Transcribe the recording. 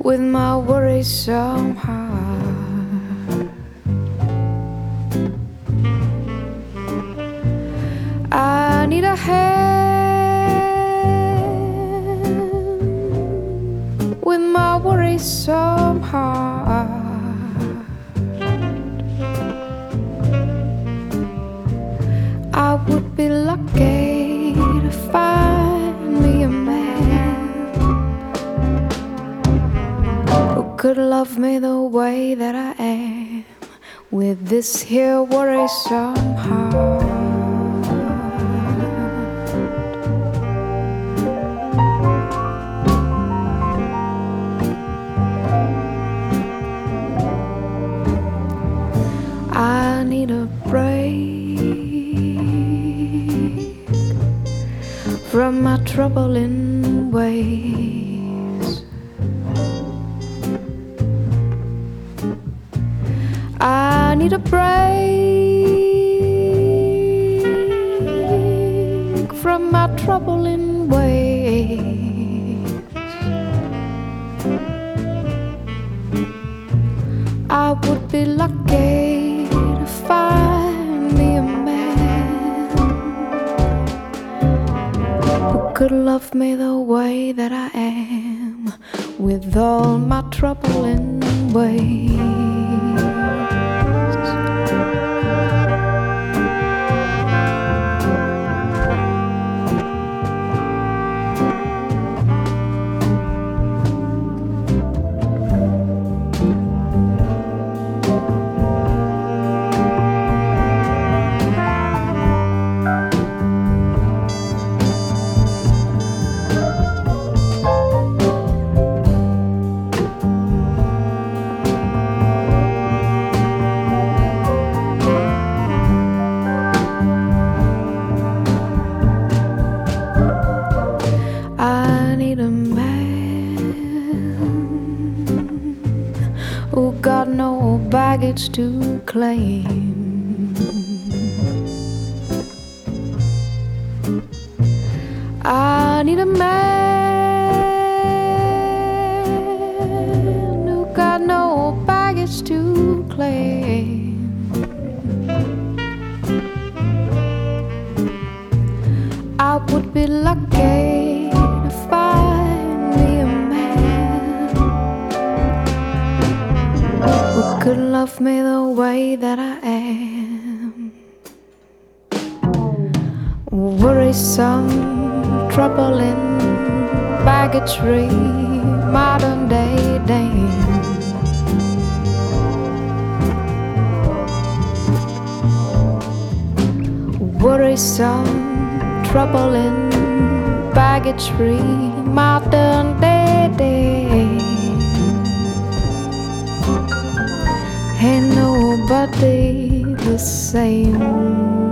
with my worrisome heart. I need a hand with my worrisome heart. I would be lucky to find me a man who could love me the way that I am, with this here worrisome heart. I need a break from my troubling ways. I need a break from my troubling ways. I would be lucky to find me a man who could love me the way that I am, with all my troubling ways. I need a man who got no baggage to claim. I need a man who got no baggage to claim. I would be lucky to find me a man who could love me the way that I am. Worrisome, troubling, baggage-free, modern-day dame. Worrisome, troubling, baggage-free, modern-day dame. Ain't nobody the same.